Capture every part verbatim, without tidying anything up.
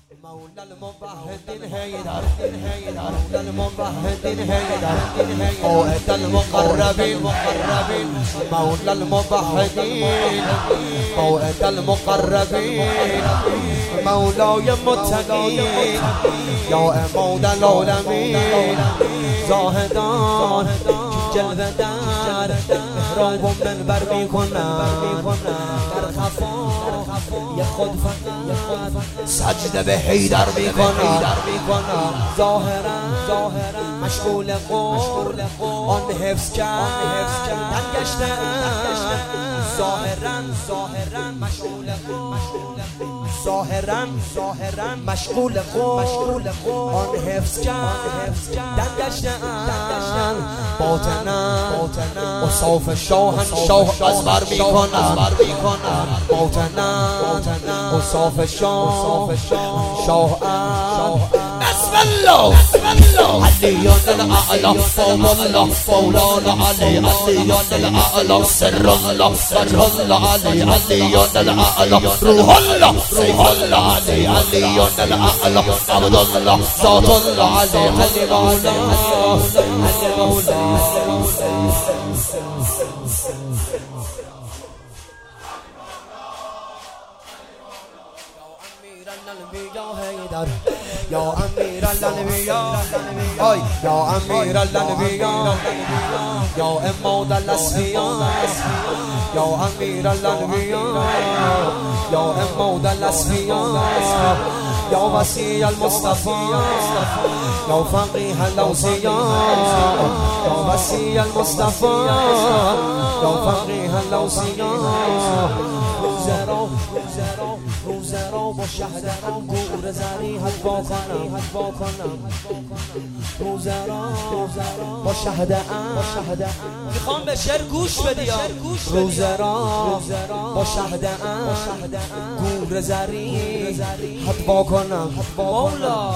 مولى الموحدين هيدر مولى الموحدين هيدر قائد المقربين مولى الموحدين قائد المقربين مولاي المتقين يا مولى العالمين زاهدان جلوه دار محراب منبر میکنم در خفا یک خود فقط سجده به حیدر میکنم ظاهرا مشغول قول آن حفظ کرد نگشته ظاهرا مشغول ظاهرا مشغول قول آن حفظ کرد نگشته باطنا اصاف شاهنشاه از بر میکنم باطنا اصاف شاه شاه بسم الله علی الاعلی فوق الله مولانا علی علی الاعلی سر الله سر الله علی علی الاعلی روح الله روح الله علی علی الاعلی عبد الله ذات الله علی علی مولا علی مولا يا أمير الأنبياء أي يا أمير الأنبياء يا إمام الأصفياء يا أمير الأنبياء يا إمام الأصفياء يا وسيع المصطفى يا فقيه الأوصياء يا وسيع المصطفى يا فقيه الأوصياء روزرو روزرو با شهدرم گور زری حد با کنم روزرو با شهدرم میخوام به شعر گوش بدی روزرو با شهدرم گور زری حد با کنم مولا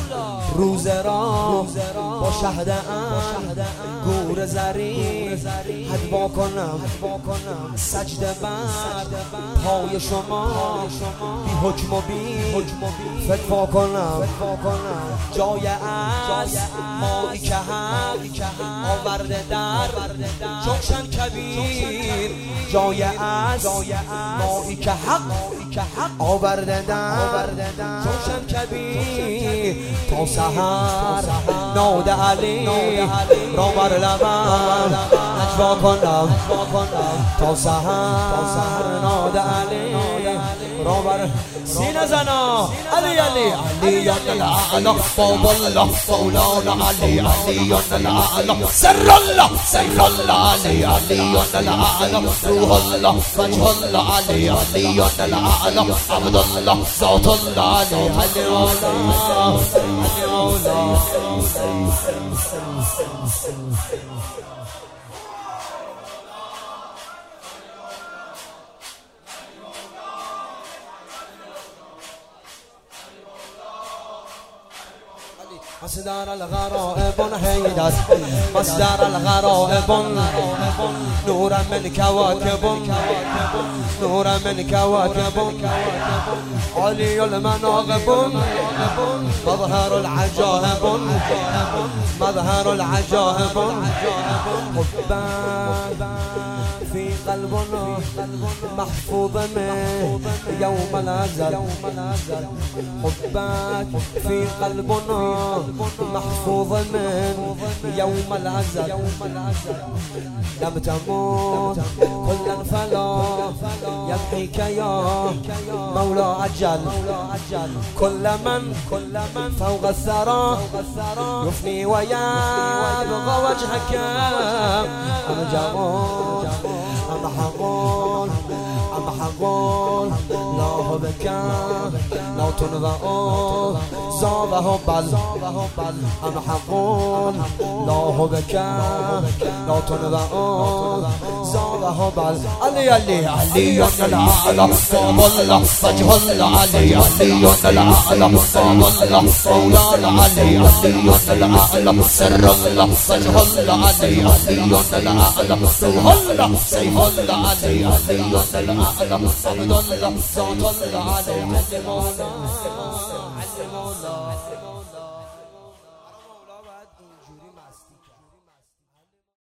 روزرو با شهدرم گور زری حد با کنم سجده بر پای شما بی حکم و بی فتوا کنم جای از مایی که حق آورده در جوشن کبیر جای از مایی که حق آورده در جوشن کبیر تا سحر ناد علی را بر لبم نجوا کنم تا سحر ناد علی را بر سینه زنا علی علی علی الاعلی باب الله مولانا علی علی الاعلی سر الله سر الله علی علی الاعلی روح الله وجه الله علی علی الاعلی عبد الله ذات الله علی علی مولا علی مولا مصدر الغرائب هيدر مصدر الغرائب نور من كواكب نور من كواكب علي المناغب مظهر العجائب مظهر العجائب حبا في قلبنا محفوظ من يوم الأزل حبك في قلبنا محفوظ من يوم الأزل لم تموت كلا فلا يبحيك يا مولى أجل كل من فوق الثرى يفني ويبغى وجهك أم جمال أم حقول أم حقول لا بك لا تنظر صابه بل أم حقول لا بك لا تنظر صابه بل علي علي علي الأعلى صاب الله وجه الله علي علي الأعلى صاب الله مولانا علي علي الأعلى سر الله وجه الله علي علي الأعلى روح الله سيف الله علي علي الأعلى عبد الله ذات الله علي مولانا